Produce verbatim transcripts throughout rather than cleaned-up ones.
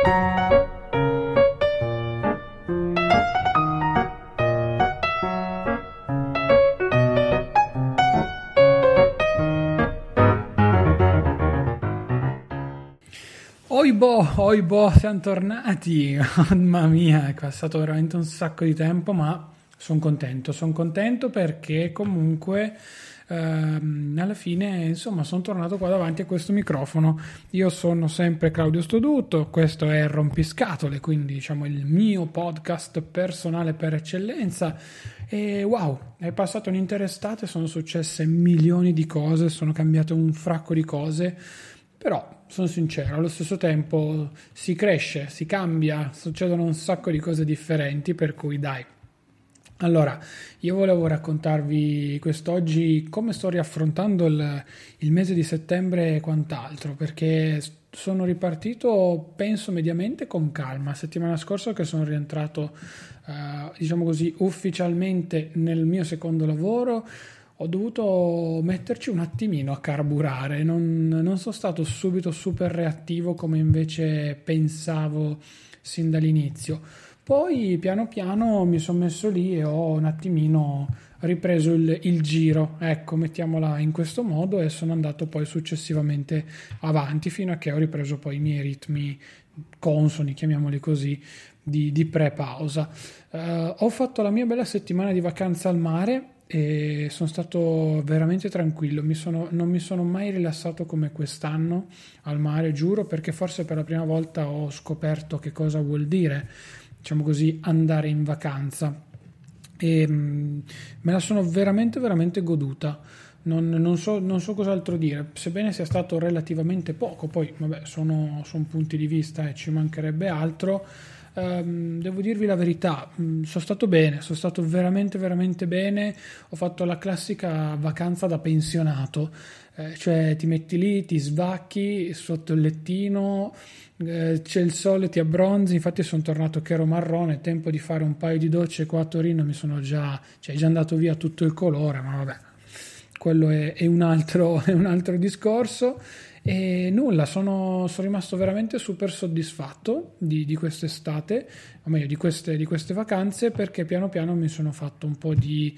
Oibo, oibo, siamo tornati, mamma mia, è passato veramente un sacco di tempo, ma sono contento, sono contento perché comunque ehm, alla fine, insomma, sono tornato qua davanti a questo microfono. Io sono sempre Claudio Stoduto, questo è Rompiscatole, quindi diciamo il mio podcast personale per eccellenza. E wow, è passata un'intera estate, sono successe milioni di cose, sono cambiate un fracco di cose, però sono sincero, allo stesso tempo si cresce, si cambia, succedono un sacco di cose differenti, per cui dai. Allora, io volevo raccontarvi quest'oggi come sto riaffrontando il, il mese di settembre e quant'altro, perché sono ripartito, penso, mediamente con calma. Settimana scorsa che sono rientrato, eh, diciamo così, ufficialmente nel mio secondo lavoro, ho dovuto metterci un attimino a carburare, non, non sono stato subito super reattivo come invece pensavo sin dall'inizio. Poi piano piano mi sono messo lì e ho un attimino ripreso il, il giro, ecco, mettiamola in questo modo, e sono andato poi successivamente avanti fino a che ho ripreso poi i miei ritmi consoni, chiamiamoli così, di, di pre-pausa. Uh, ho fatto la mia bella settimana di vacanza al mare e sono stato veramente tranquillo, mi sono, non mi sono mai rilassato come quest'anno al mare, giuro, perché forse per la prima volta ho scoperto che cosa vuol dire, diciamo così, andare in vacanza, e mh, me la sono veramente veramente goduta. Non, non so, non so cos'altro dire, sebbene sia stato relativamente poco, poi vabbè, sono, sono punti di vista e ci mancherebbe altro. Um, devo dirvi la verità, um, sono stato bene, sono stato veramente veramente bene. Ho fatto la classica vacanza da pensionato, eh, cioè ti metti lì, ti svacchi sotto il lettino, eh, c'è il sole, ti abbronzi. Infatti sono tornato che ero marrone, tempo di fare un paio di docce qua a Torino, mi sono già, cioè, è già andato via tutto il colore, ma vabbè, quello è, è un altro, è un altro discorso. E nulla, sono, sono rimasto veramente super soddisfatto di, di quest'estate, o meglio di queste, di queste vacanze, perché piano piano mi sono fatto un po' di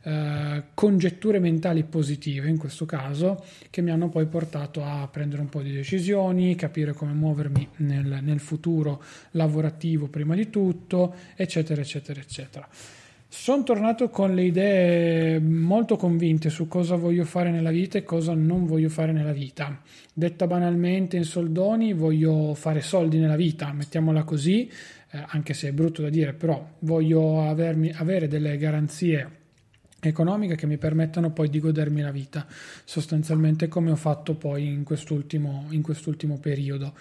eh, congetture mentali positive in questo caso, che mi hanno poi portato a prendere un po' di decisioni, capire come muovermi nel, nel futuro lavorativo prima di tutto, eccetera eccetera eccetera. Sono tornato con le idee molto convinte su cosa voglio fare nella vita e cosa non voglio fare nella vita. Detta banalmente, in soldoni, voglio fare soldi nella vita, mettiamola così, eh, anche se è brutto da dire, però voglio avermi, avere delle garanzie economiche che mi permettano poi di godermi la vita, sostanzialmente come ho fatto poi in quest'ultimo, in quest'ultimo periodo.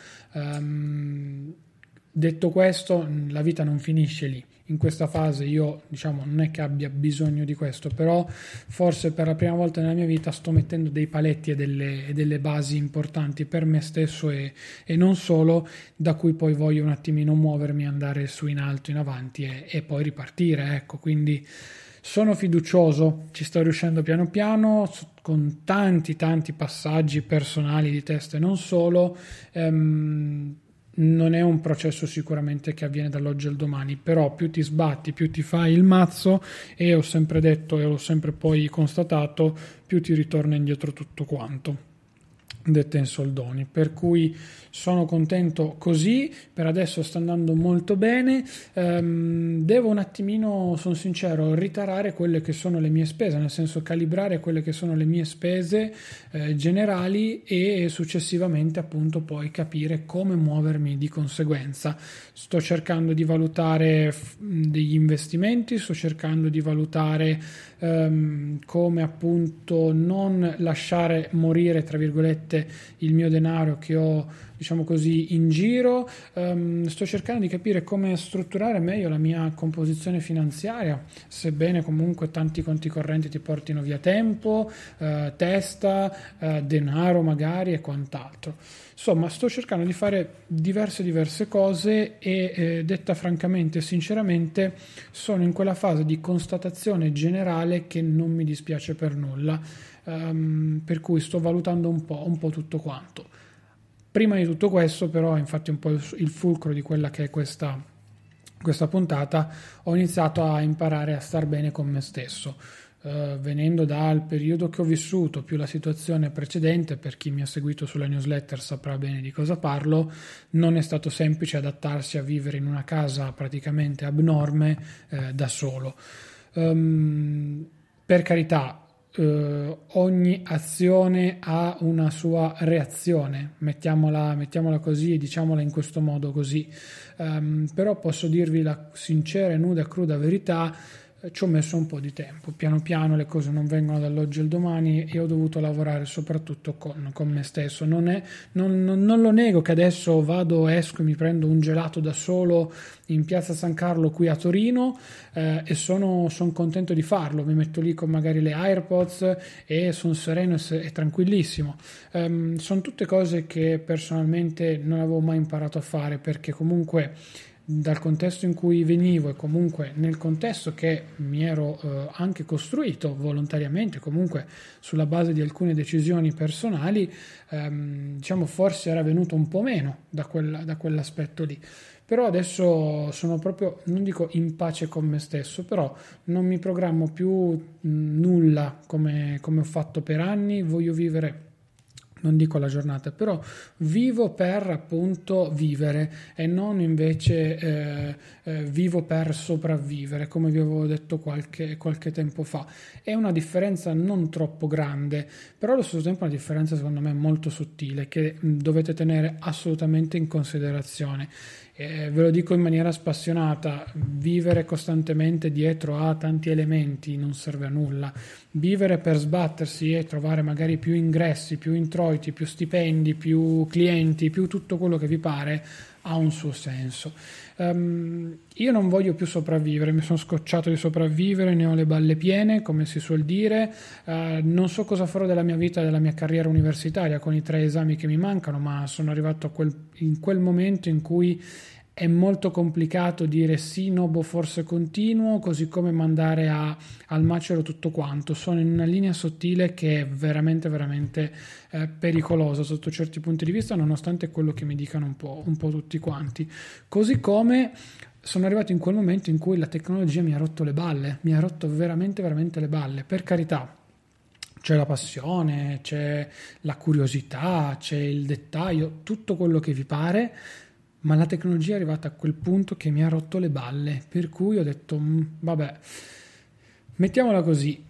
Um, detto questo, la vita non finisce lì. In questa fase io, diciamo, non è che abbia bisogno di questo, però forse per la prima volta nella mia vita sto mettendo dei paletti e delle, e delle basi importanti per me stesso e, e non solo, da cui poi voglio un attimino muovermi, andare su in alto, in avanti e, e poi ripartire, ecco. Quindi sono fiducioso, ci sto riuscendo piano piano, con tanti tanti passaggi personali di testa e non solo. ehm, Non è un processo sicuramente che avviene dall'oggi al domani, però più ti sbatti, più ti fai il mazzo, e ho sempre detto e l'ho sempre poi constatato, più ti ritorna indietro tutto quanto, dette in soldoni. Per cui sono contento così, per adesso sta andando molto bene. Ehm, devo un attimino, sono sincero, ritarare quelle che sono le mie spese, nel senso calibrare quelle che sono le mie spese eh, generali, e successivamente appunto poi capire come muovermi di conseguenza. Sto cercando di valutare f- degli investimenti, sto cercando di valutare ehm, come appunto non lasciare morire, tra virgolette, il mio denaro che ho, diciamo così, in giro. Um, sto cercando di capire come strutturare meglio la mia composizione finanziaria, sebbene comunque tanti conti correnti ti portino via tempo, uh, testa, uh, denaro magari e quant'altro. Insomma, sto cercando di fare diverse diverse cose e eh, detta francamente e sinceramente sono in quella fase di constatazione generale che non mi dispiace per nulla, um, per cui sto valutando un po', un po' tutto quanto. Prima di tutto questo, però, infatti un po' il, il fulcro di quella che è questa, questa puntata, ho iniziato a imparare a star bene con me stesso. Uh, venendo dal periodo che ho vissuto più la situazione precedente, per chi mi ha seguito sulla newsletter saprà bene di cosa parlo, non è stato semplice adattarsi a vivere in una casa praticamente abnorme eh, da solo. Um, per carità, Uh, ogni azione ha una sua reazione, mettiamola, mettiamola così e diciamola in questo modo così, um, però posso dirvi la sincera e nuda e cruda verità. Ci ho messo un po' di tempo, piano piano le cose non vengono dall'oggi al domani e ho dovuto lavorare soprattutto con, con me stesso. Non, è, non, non, non lo nego che adesso vado, esco e mi prendo un gelato da solo in piazza San Carlo qui a Torino eh, e sono, sono contento di farlo, mi metto lì con magari le AirPods e sono sereno e, e tranquillissimo. Um, sono tutte cose che personalmente non avevo mai imparato a fare, perché comunque dal contesto in cui venivo e comunque nel contesto che mi ero eh, anche costruito volontariamente, comunque sulla base di alcune decisioni personali, ehm, diciamo forse era venuto un po' meno da, quella, da quell'aspetto lì. Però adesso sono proprio, non dico in pace con me stesso, però non mi programmo più mh, nulla come, come ho fatto per anni, voglio vivere, non dico la giornata, però vivo per appunto vivere e non invece eh, eh, vivo per sopravvivere, come vi avevo detto qualche, qualche tempo fa. È una differenza non troppo grande, però allo stesso tempo una differenza secondo me molto sottile che mh, dovete tenere assolutamente in considerazione. Eh, ve lo dico in maniera spassionata, vivere costantemente dietro a tanti elementi non serve a nulla. Vivere per sbattersi e trovare magari più ingressi, più introiti, più stipendi, più clienti, più tutto quello che vi pare ha un suo senso. Um, io non voglio più sopravvivere, mi sono scocciato di sopravvivere, ne ho le balle piene, come si suol dire. Uh, non so cosa farò della mia vita e della mia carriera universitaria con i tre esami che mi mancano, ma sono arrivato a quel, in quel momento in cui è molto complicato dire sì, no, boh, forse continuo, così come mandare a, al macero tutto quanto. Sono in una linea sottile che è veramente, veramente eh, pericolosa sotto certi punti di vista, nonostante quello che mi dicano un po', un po' tutti quanti. Così come sono arrivato in quel momento in cui la tecnologia mi ha rotto le balle, mi ha rotto veramente, veramente le balle. Per carità, c'è la passione, c'è la curiosità, c'è il dettaglio, tutto quello che vi pare, ma la tecnologia è arrivata a quel punto che mi ha rotto le balle, per cui ho detto vabbè, mettiamola così,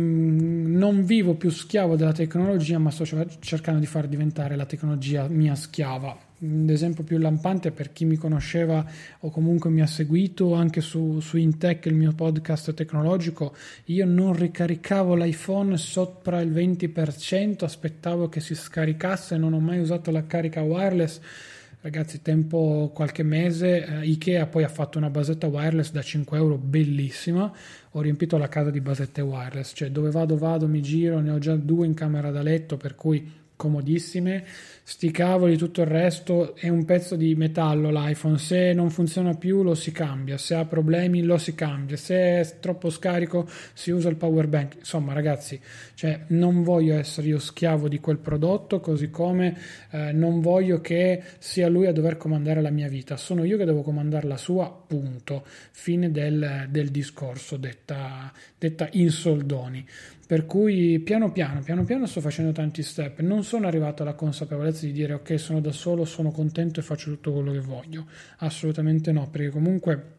mh, non vivo più schiavo della tecnologia, ma sto cercando di far diventare la tecnologia mia schiava. Un esempio più lampante, per chi mi conosceva o comunque mi ha seguito anche su, su Intech, il mio podcast tecnologico, io non ricaricavo l'iPhone sopra il venti per cento, aspettavo che si scaricasse, non ho mai usato la carica wireless. Ragazzi, tempo qualche mese, eh, Ikea poi ha fatto una basetta wireless da cinque euro bellissima, ho riempito la casa di basette wireless, cioè dove vado vado, mi giro, ne ho già due in camera da letto, per cui comodissime. Sti cavoli, tutto il resto è un pezzo di metallo l'iPhone, se non funziona più lo si cambia, se ha problemi lo si cambia, se è troppo scarico si usa il power bank. Insomma ragazzi, cioè non voglio essere io schiavo di quel prodotto, così come eh, non voglio che sia lui a dover comandare la mia vita, sono io che devo comandare la sua, punto, fine del, del discorso, detta, detta in soldoni. Per cui piano piano, piano piano sto facendo tanti step, non sono arrivato alla consapevolezza di dire ok, sono da solo, sono contento e faccio tutto quello che voglio, assolutamente no, perché comunque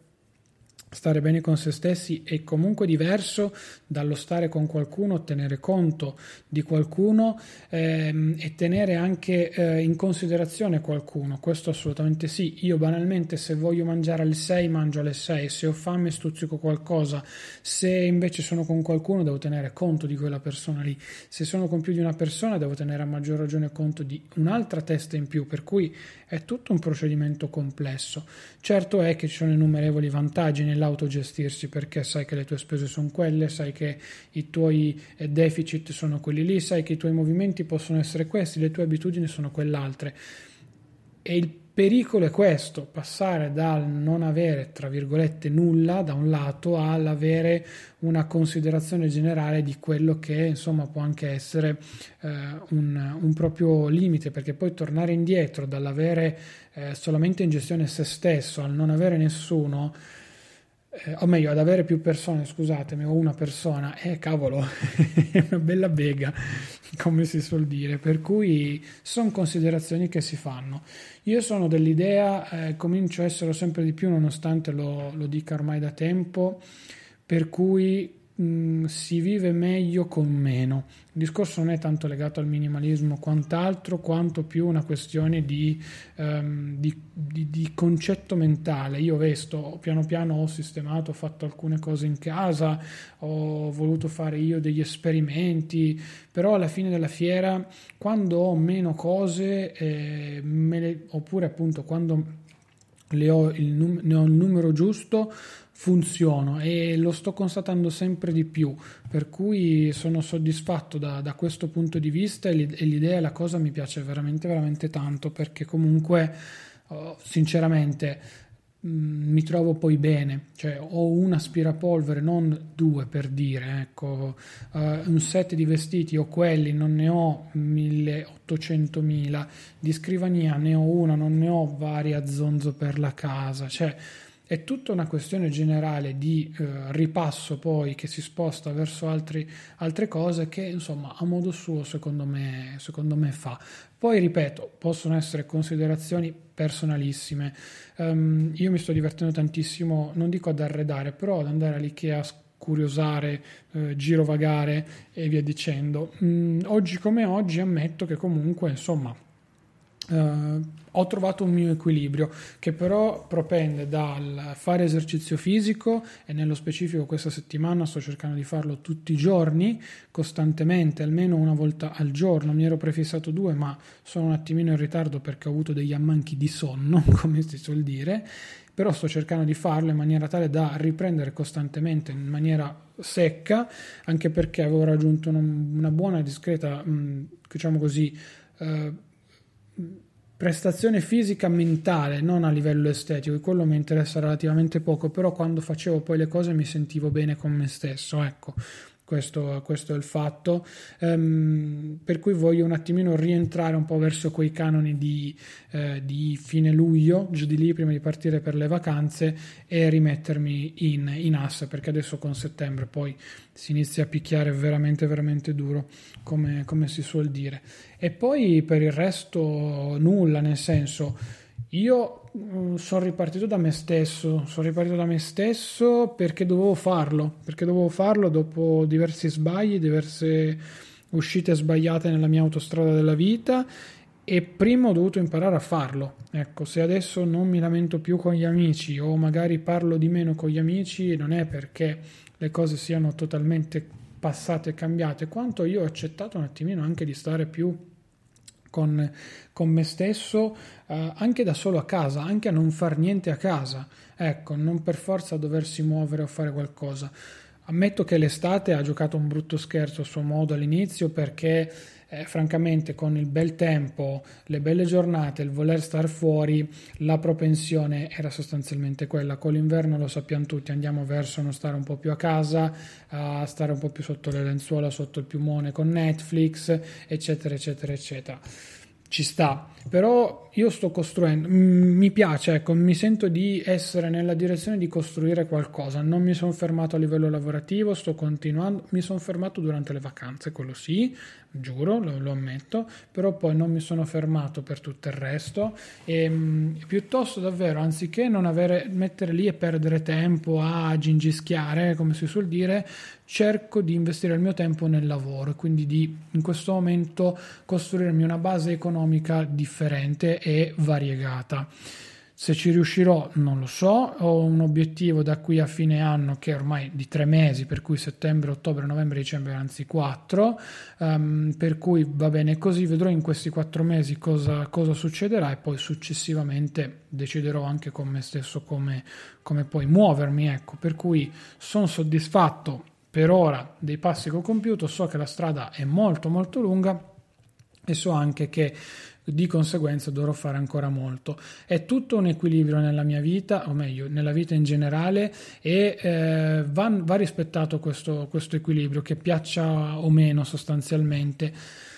stare bene con se stessi è comunque diverso dallo stare con qualcuno, tenere conto di qualcuno ehm, e tenere anche eh, in considerazione qualcuno, questo assolutamente sì. Io banalmente se voglio mangiare alle sei mangio alle sei, se ho fame stuzzico qualcosa, se invece sono con qualcuno devo tenere conto di quella persona lì, se sono con più di una persona devo tenere a maggior ragione conto di un'altra testa in più, per cui è tutto un procedimento complesso. Certo è che ci sono innumerevoli vantaggi nell'autogestirsi, perché sai che le tue spese sono quelle, sai che i tuoi deficit sono quelli lì, sai che i tuoi movimenti possono essere questi, le tue abitudini sono quell'altre. E il pericolo è questo, passare dal non avere, tra virgolette, nulla da un lato all'avere una considerazione generale di quello che insomma può anche essere eh, un, un proprio limite, perché poi tornare indietro dall'avere eh, solamente in gestione se stesso al non avere nessuno, eh, o meglio ad avere più persone, scusatemi, o una persona, eh cavolo, è una bella bega, come si suol dire, per cui sono considerazioni che si fanno. Io sono dell'idea, eh, comincio a essere sempre di più, nonostante lo, lo dica ormai da tempo, per cui mh, si vive meglio con meno. Il discorso non è tanto legato al minimalismo quant'altro, quanto più una questione di, um, di, di, di concetto mentale. Io vesto, piano piano ho sistemato, ho fatto alcune cose in casa, ho voluto fare io degli esperimenti, però alla fine della fiera, quando ho meno cose, eh, me le, oppure appunto quando le ho il num- ne ho il numero giusto, funziono, e lo sto constatando sempre di più, per cui sono soddisfatto da, da questo punto di vista, e l'idea e la cosa mi piace veramente veramente tanto, perché comunque oh, sinceramente mh, mi trovo poi bene, cioè ho un aspirapolvere, non due per dire, ecco, uh, un set di vestiti ho quelli, non ne ho milleottocentomila, di scrivania ne ho una, non ne ho varie a zonzo per la casa, cioè è tutta una questione generale di eh, ripasso poi che si sposta verso altri, altre cose che insomma a modo suo secondo me, secondo me fa. Poi ripeto, possono essere considerazioni personalissime. Um, io mi sto divertendo tantissimo, non dico ad arredare, però ad andare all'IKEA, curiosare, eh, girovagare e via dicendo. Mm, oggi come oggi ammetto che comunque insomma Uh, ho trovato un mio equilibrio, che però propende dal fare esercizio fisico, e nello specifico questa settimana sto cercando di farlo tutti i giorni, costantemente, almeno una volta al giorno. Mi ero prefissato due, ma sono un attimino in ritardo perché ho avuto degli ammanchi di sonno, come si suol dire, però sto cercando di farlo in maniera tale da riprendere costantemente in maniera secca, anche perché avevo raggiunto una, una buona, discreta, mh, diciamo così, uh, prestazione fisica mentale, non a livello estetico, e quello mi interessa relativamente poco, però quando facevo poi le cose mi sentivo bene con me stesso, ecco. Questo, questo è il fatto, um, per cui voglio un attimino rientrare un po' verso quei canoni di, eh, di fine luglio, giù di lì, prima di partire per le vacanze, e rimettermi in, in asse, perché adesso con settembre poi si inizia a picchiare veramente veramente duro, come, come si suol dire. E poi per il resto nulla, nel senso, io sono ripartito da me stesso, sono ripartito da me stesso perché dovevo farlo, perché dovevo farlo dopo diversi sbagli, diverse uscite sbagliate nella mia autostrada della vita, e prima ho dovuto imparare a farlo. Ecco, se adesso non mi lamento più con gli amici, o magari parlo di meno con gli amici, non è perché le cose siano totalmente passate e cambiate, quanto io ho accettato un attimino anche di stare più Con, con me stesso, eh, anche da solo a casa, anche a non far niente a casa, ecco, non per forza doversi muovere o fare qualcosa. Ammetto che l'estate ha giocato un brutto scherzo a suo modo all'inizio, perché eh, francamente con il bel tempo, le belle giornate, il voler star fuori, la propensione era sostanzialmente quella. Con l'inverno lo sappiamo tutti, andiamo verso non stare un po' più a casa, a stare un po' più sotto le lenzuola, sotto il piumone con Netflix, eccetera eccetera eccetera. Ci sta, però io sto costruendo, mi piace, ecco, mi sento di essere nella direzione di costruire qualcosa. Non mi sono fermato a livello lavorativo, sto continuando, mi sono fermato durante le vacanze, quello sì, giuro, lo, lo ammetto, però poi non mi sono fermato per tutto il resto, e mh, piuttosto davvero, anziché non avere, mettere lì e perdere tempo a gingischiare, come si suol dire, cerco di investire il mio tempo nel lavoro, quindi di in questo momento costruirmi una base economica differente e variegata. Se ci riuscirò non lo so, ho un obiettivo da qui a fine anno che è ormai di tre mesi, per cui settembre, ottobre, novembre, dicembre, anzi quattro, um, per cui va bene così, vedrò in questi quattro mesi cosa, cosa succederà, e poi successivamente deciderò anche con me stesso come, come poi muovermi, ecco, per cui sono soddisfatto per ora dei passi che ho compiuto, so che la strada è molto molto lunga, e so anche che di conseguenza dovrò fare ancora molto. È tutto un equilibrio nella mia vita, o meglio nella vita in generale, e eh, va, va rispettato questo, questo equilibrio, che piaccia o meno sostanzialmente.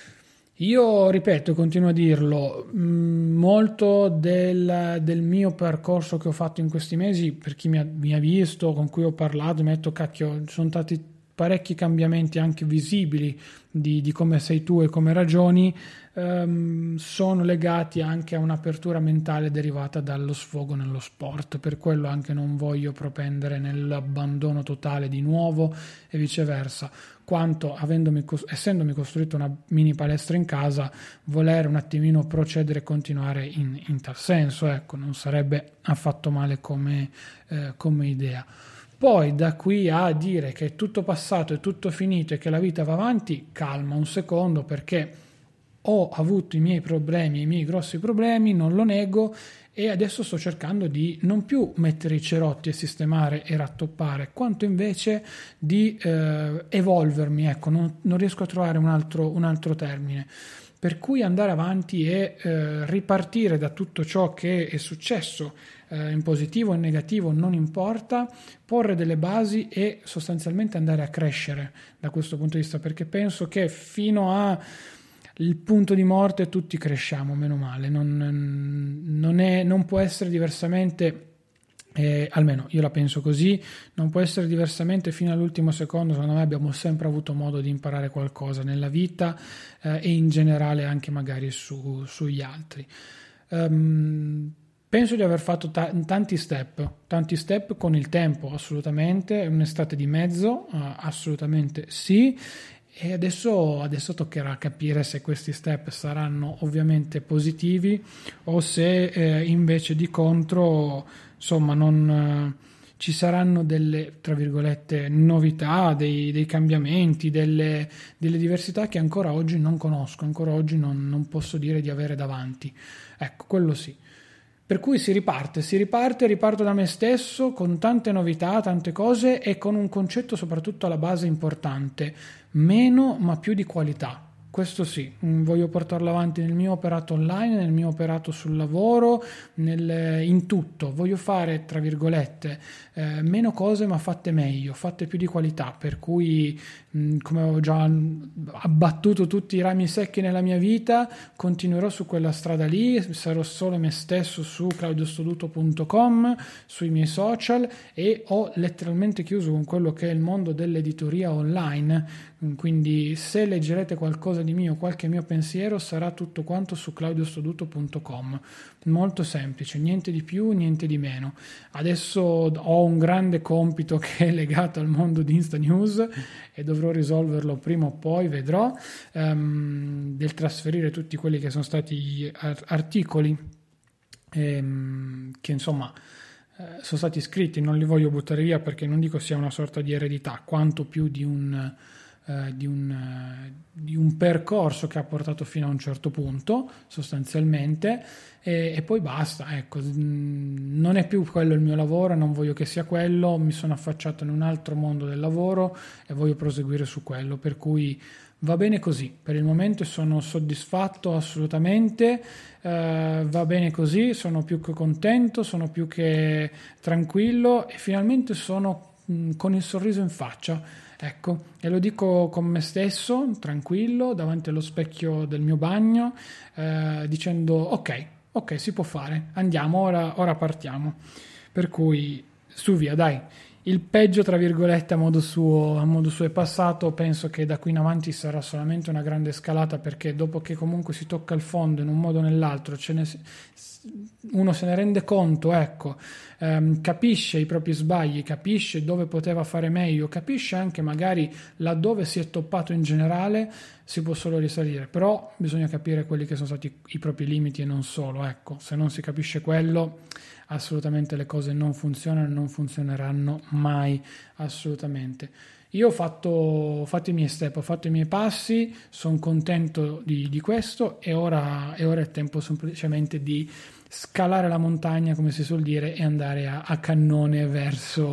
Io ripeto, continuo a dirlo, mh, molto del, del mio percorso che ho fatto in questi mesi, per chi mi ha, mi ha visto, con cui ho parlato, mi ha detto cacchio, sono stati parecchi cambiamenti anche visibili di, di come sei tu e come ragioni, ehm, sono legati anche a un'apertura mentale derivata dallo sfogo nello sport. Per quello anche non voglio propendere nell'abbandono totale di nuovo e viceversa, quanto avendomi, essendomi costruito una mini palestra in casa, volere un attimino procedere e continuare in, in tal senso, ecco, non sarebbe affatto male come, eh, come idea. Poi da qui a dire che è tutto passato, è tutto finito e che la vita va avanti, calma un secondo, perché ho avuto i miei problemi, i miei grossi problemi, non lo nego, e adesso sto cercando di non più mettere i cerotti e sistemare e rattoppare, quanto invece di eh, evolvermi, ecco, non, non riesco a trovare un altro, un altro termine. Per cui andare avanti e eh, ripartire da tutto ciò che è successo, eh, in positivo o in negativo, non importa, porre delle basi e sostanzialmente andare a crescere da questo punto di vista, perché penso che fino a il punto di morte tutti cresciamo, meno male, non, non, è, non può essere diversamente. Eh, almeno io la penso così, non può essere diversamente fino all'ultimo secondo. Secondo me abbiamo sempre avuto modo di imparare qualcosa nella vita, eh, e in generale anche magari su, sugli altri. Um, penso di aver fatto ta- tanti step, tanti step con il tempo, assolutamente, un'estate di mezzo, uh, assolutamente sì. E adesso, adesso toccherà capire se questi step saranno ovviamente positivi o se eh, invece di contro, insomma, non eh, ci saranno delle, tra virgolette, novità, dei, dei cambiamenti, delle, delle diversità che ancora oggi non conosco, ancora oggi non, non posso dire di avere davanti. Ecco, quello sì. Per cui si riparte, si riparte, riparto da me stesso con tante novità, tante cose e con un concetto soprattutto alla base importante: meno ma più di qualità. Questo sì, voglio portarlo avanti nel mio operato online, nel mio operato sul lavoro, nel, in tutto. Voglio fare, tra virgolette, eh, meno cose ma fatte meglio, fatte più di qualità, per cui mh, come ho già abbattuto tutti i rami secchi nella mia vita, continuerò su quella strada lì, sarò solo me stesso su claudio stoduto punto com, sui miei social, e ho letteralmente chiuso con quello che è il mondo dell'editoria online. Quindi se leggerete qualcosa di mio, qualche mio pensiero, sarà tutto quanto su claudio stoduto punto com. Molto semplice, niente di più, niente di meno. Adesso ho un grande compito che è legato al mondo di Insta News e dovrò risolverlo prima o poi, vedrò, um, del trasferire tutti quelli che sono stati articoli ehm, che insomma eh, sono stati scritti, non li voglio buttare via perché non dico sia una sorta di eredità, quanto più di un Uh, di, un, uh, di un percorso che ha portato fino a un certo punto sostanzialmente, e, e poi basta, ecco. Non è più quello il mio lavoro, non voglio che sia quello, mi sono affacciato in un altro mondo del lavoro e voglio proseguire su quello, per cui va bene così, per il momento sono soddisfatto assolutamente, uh, va bene così, sono più che contento, sono più che tranquillo e finalmente sono mh, con il sorriso in faccia. Ecco, e lo dico con me stesso, tranquillo, davanti allo specchio del mio bagno, eh, dicendo ok, ok, si può fare, andiamo, ora, ora partiamo. Per cui, su via, dai, il peggio, tra virgolette, a modo suo, a modo suo è passato, penso che da qui in avanti sarà solamente una grande scalata, perché dopo che comunque si tocca il fondo in un modo o nell'altro, ce ne, uno se ne rende conto, ecco, ehm, capisce i propri sbagli, capisce dove poteva fare meglio, capisce anche magari laddove si è toppato in generale, si può solo risalire, però bisogna capire quelli che sono stati i propri limiti e non solo, ecco, se non si capisce quello, assolutamente le cose non funzionano e non funzioneranno mai, assolutamente. Io ho fatto, ho fatto i miei step, ho fatto i miei passi, sono contento di, di questo e ora, e ora è tempo semplicemente di scalare la montagna, come si suol dire, e andare a, a cannone verso,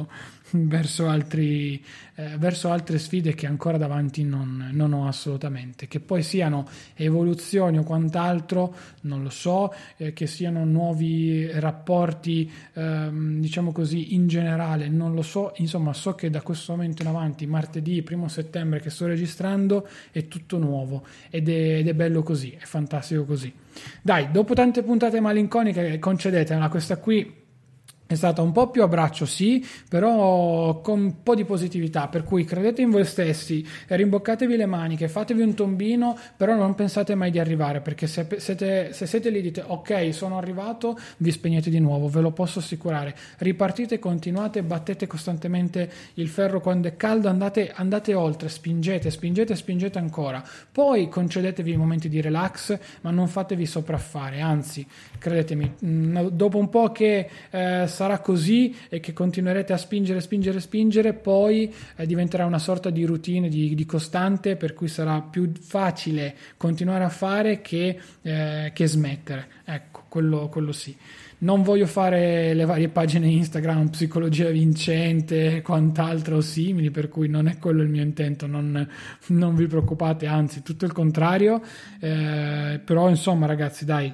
verso altri eh, verso altre sfide che ancora davanti non, non ho assolutamente, che poi siano evoluzioni o quant'altro non lo so, eh, che siano nuovi rapporti ehm, diciamo così in generale non lo so, insomma so che da questo momento in avanti, martedì primo settembre che sto registrando, è tutto nuovo ed è, ed è bello così, è fantastico così. Dai, dopo tante puntate malinconiche, concedetemela, questa qui è stata un po' più a braccio, sì, però con un po' di positività, per cui credete in voi stessi, rimboccatevi le maniche, fatevi un tombino, però non pensate mai di arrivare, perché se siete, se siete lì e dite ok, sono arrivato, vi spegnete di nuovo, ve lo posso assicurare. Ripartite, continuate, battete costantemente il ferro quando è caldo, andate, andate oltre, spingete, spingete, spingete ancora. Poi concedetevi momenti di relax, ma non fatevi sopraffare, anzi, credetemi, dopo un po' che eh, sarà così e che continuerete a spingere, spingere, spingere, poi eh, diventerà una sorta di routine, di, di costante, per cui sarà più facile continuare a fare che, eh, che smettere. Ecco, quello, quello sì. Non voglio fare le varie pagine Instagram, psicologia vincente e quant'altro simili, per cui non è quello il mio intento, non, non vi preoccupate, anzi, tutto il contrario. Eh, però, insomma, ragazzi, dai.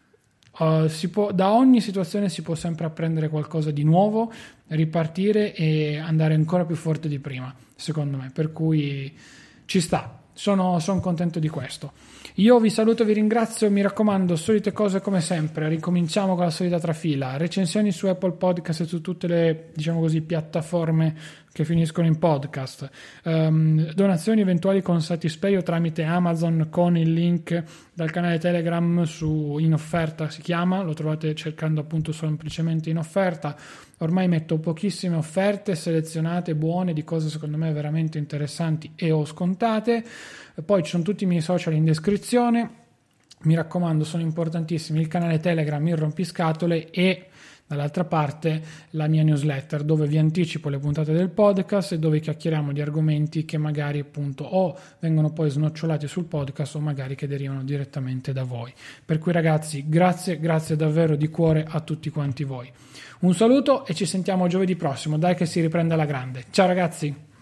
Uh, si può, da ogni situazione si può sempre apprendere qualcosa di nuovo, ripartire e andare ancora più forte di prima, secondo me, per cui ci sta, sono, sono contento di questo. Io vi saluto, vi ringrazio, mi raccomando, solite cose come sempre, ricominciamo con la solita trafila, recensioni su Apple Podcast e su tutte le, diciamo così, piattaforme che finiscono in podcast, um, donazioni eventuali con Satispay o tramite Amazon con il link dal canale Telegram su In Offerta si chiama, lo trovate cercando appunto semplicemente In Offerta. Ormai metto pochissime offerte selezionate, buone, di cose secondo me veramente interessanti e o scontate. Poi ci sono tutti i miei social in descrizione, mi raccomando, sono importantissimi il canale Telegram, il rompiscatole, e dall'altra parte la mia newsletter dove vi anticipo le puntate del podcast e dove chiacchieriamo di argomenti che magari appunto o vengono poi snocciolati sul podcast o magari che derivano direttamente da voi. Per cui ragazzi, grazie, grazie davvero di cuore a tutti quanti voi. Un saluto e ci sentiamo giovedì prossimo, dai che si riprende alla grande. Ciao ragazzi!